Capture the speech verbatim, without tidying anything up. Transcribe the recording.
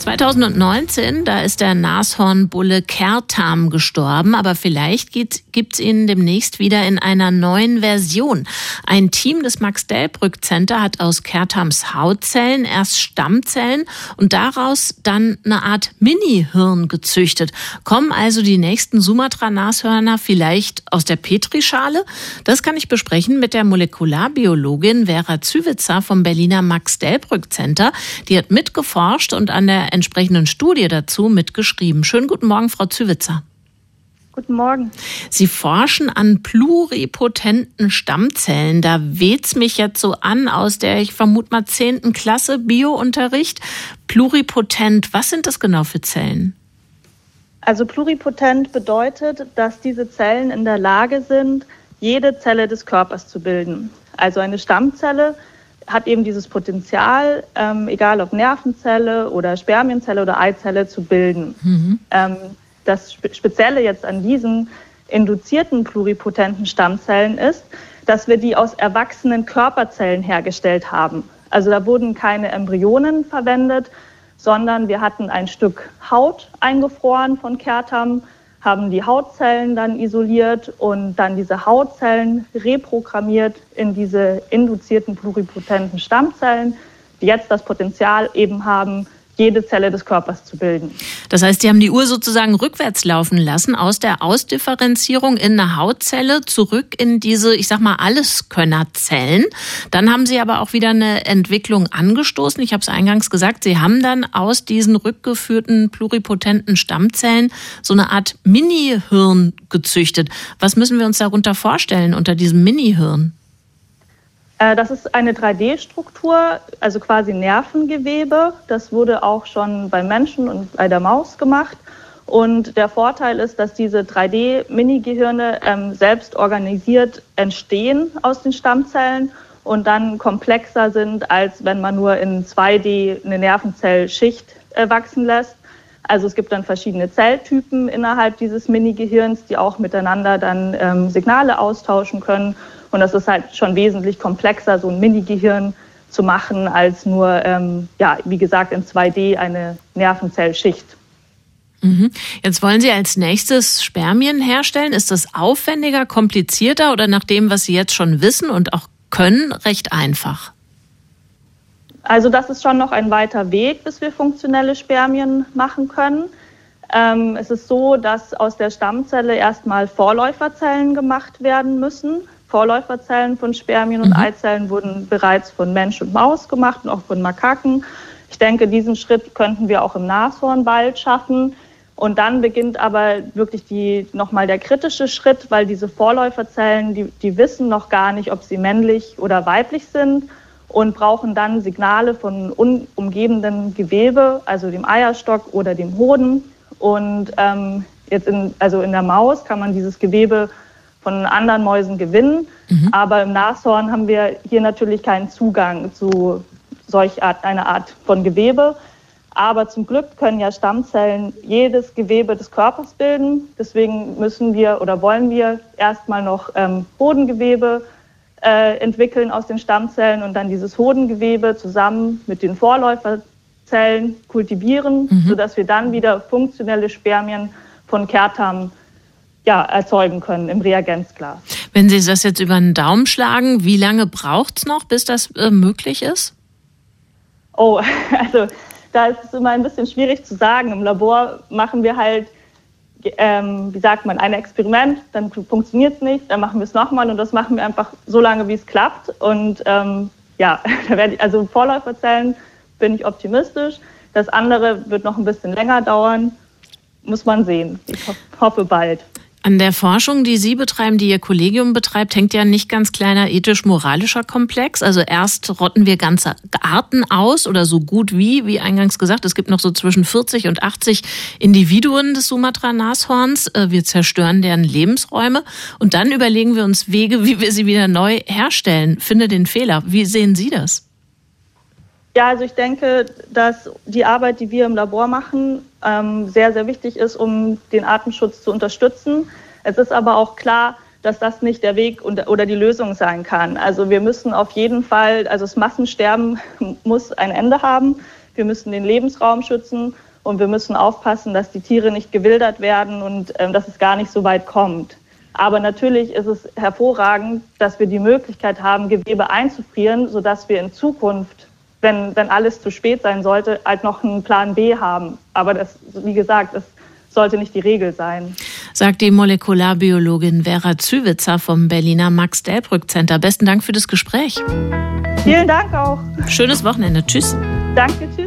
zweitausendneunzehn, da ist der Nashornbulle Kertam gestorben, aber vielleicht gibt es ihn demnächst wieder in einer neuen Version. Ein Team des Max-Delbrück-Center hat aus Kertams Hautzellen erst Stammzellen und daraus dann eine Art Mini-Hirn gezüchtet. Kommen also die nächsten Sumatra-Nashörner vielleicht aus der Petrischale? Das kann ich besprechen mit der Molekularbiologin Vera Zywitzer vom Berliner Max-Delbrück-Center. Die hat mitgeforscht und an der entsprechenden Studie dazu mitgeschrieben. Schönen guten Morgen, Frau Zywitzer. Guten Morgen. Sie forschen an pluripotenten Stammzellen. Da weht's mich jetzt so an aus der, ich vermute mal, zehnten Klasse Biounterricht. Pluripotent, was sind das genau für Zellen? Also pluripotent bedeutet, dass diese Zellen in der Lage sind, jede Zelle des Körpers zu bilden. Also eine Stammzelle hat eben dieses Potenzial, ähm, egal ob Nervenzelle oder Spermienzelle oder Eizelle, zu bilden. Mhm. Ähm, das Spezielle jetzt an diesen induzierten pluripotenten Stammzellen ist, dass wir die aus erwachsenen Körperzellen hergestellt haben. Also da wurden keine Embryonen verwendet, sondern wir hatten ein Stück Haut eingefroren von Kertam, haben die Hautzellen dann isoliert und dann diese Hautzellen reprogrammiert in diese induzierten pluripotenten Stammzellen, die jetzt das Potenzial eben haben, jede Zelle des Körpers zu bilden. Das heißt, die haben die Uhr sozusagen rückwärts laufen lassen, aus der Ausdifferenzierung in eine Hautzelle zurück in diese, ich sag mal, Alleskönnerzellen. Dann haben sie aber auch wieder eine Entwicklung angestoßen. Ich habe es eingangs gesagt, sie haben dann aus diesen rückgeführten pluripotenten Stammzellen so eine Art Mini-Hirn gezüchtet. Was müssen wir uns darunter vorstellen unter diesem Mini-Hirn? Das ist eine drei D Struktur, also quasi Nervengewebe. Das wurde auch schon beim Menschen und bei der Maus gemacht. Und der Vorteil ist, dass diese drei D Mini-Gehirne ähm, selbst organisiert entstehen aus den Stammzellen und dann komplexer sind, als wenn man nur in zwei D eine Nervenzellschicht äh, wachsen lässt. Also es gibt dann verschiedene Zelltypen innerhalb dieses Mini-Gehirns, die auch miteinander dann ähm, Signale austauschen können. Und das ist halt schon wesentlich komplexer, so ein Mini-Gehirn zu machen, als nur, ähm, ja, wie gesagt, in zwei D eine Nervenzellschicht. Mhm. Jetzt wollen Sie als nächstes Spermien herstellen. Ist das aufwendiger, komplizierter oder nach dem, was Sie jetzt schon wissen und auch können, recht einfach? Also das ist schon noch ein weiter Weg, bis wir funktionelle Spermien machen können. Ähm, es ist so, dass aus der Stammzelle erstmal Vorläuferzellen gemacht werden müssen. Vorläuferzellen von Spermien und mhm. Eizellen wurden bereits von Mensch und Maus gemacht und auch von Makaken. Ich denke, diesen Schritt könnten wir auch im Nashorn bald schaffen. Und dann beginnt aber wirklich die, nochmal der kritische Schritt, weil diese Vorläuferzellen, die, die wissen noch gar nicht, ob sie männlich oder weiblich sind und brauchen dann Signale von un- umgebenden Gewebe, also dem Eierstock oder dem Hoden. Und ähm, jetzt in, also in der Maus kann man dieses Gewebe von anderen Mäusen gewinnen. Mhm. Aber im Nashorn haben wir hier natürlich keinen Zugang zu solch Art, einer Art von Gewebe. Aber zum Glück können ja Stammzellen jedes Gewebe des Körpers bilden. Deswegen müssen wir oder wollen wir erstmal noch ähm, Hodengewebe äh, entwickeln aus den Stammzellen und dann dieses Hodengewebe zusammen mit den Vorläuferzellen kultivieren, mhm. sodass wir dann wieder funktionelle Spermien von Kertam ja, erzeugen können im Reagenzglas. Wenn Sie das jetzt über den Daumen schlagen, wie lange braucht es noch, bis das äh, möglich ist? Oh, also da ist es immer ein bisschen schwierig zu sagen. Im Labor machen wir halt, ähm, wie sagt man, ein Experiment, dann funktioniert es nicht, dann machen wir es nochmal und das machen wir einfach so lange, wie es klappt. Und ähm, ja, da werde ich, also Vorläuferzellen bin ich optimistisch. Das andere wird noch ein bisschen länger dauern, muss man sehen. Ich ho- hoffe bald. An der Forschung, die Sie betreiben, die Ihr Kollegium betreibt, hängt ja ein nicht ganz kleiner ethisch-moralischer Komplex. Also erst rotten wir ganze Arten aus oder so gut wie, wie eingangs gesagt, es gibt noch so zwischen vierzig und achtzig Individuen des Sumatra-Nashorns. Wir zerstören deren Lebensräume und dann überlegen wir uns Wege, wie wir sie wieder neu herstellen. Finde den Fehler. Wie sehen Sie das? Ja, also ich denke, dass die Arbeit, die wir im Labor machen, ähm, sehr, sehr wichtig ist, um den Artenschutz zu unterstützen. Es ist aber auch klar, dass das nicht der Weg und, oder die Lösung sein kann. Also wir müssen auf jeden Fall, also das Massensterben muss ein Ende haben. Wir müssen den Lebensraum schützen und wir müssen aufpassen, dass die Tiere nicht gewildert werden und ähm, dass es gar nicht so weit kommt. Aber natürlich ist es hervorragend, dass wir die Möglichkeit haben, Gewebe einzufrieren, sodass wir in Zukunft, wenn, wenn alles zu spät sein sollte, halt noch einen Plan B haben. Aber das, wie gesagt, das sollte nicht die Regel sein. Sagt die Molekularbiologin Vera Zywitzer vom Berliner Max-Delbrück-Center. Besten Dank für das Gespräch. Vielen Dank auch. Schönes Wochenende. Tschüss. Danke, tschüss.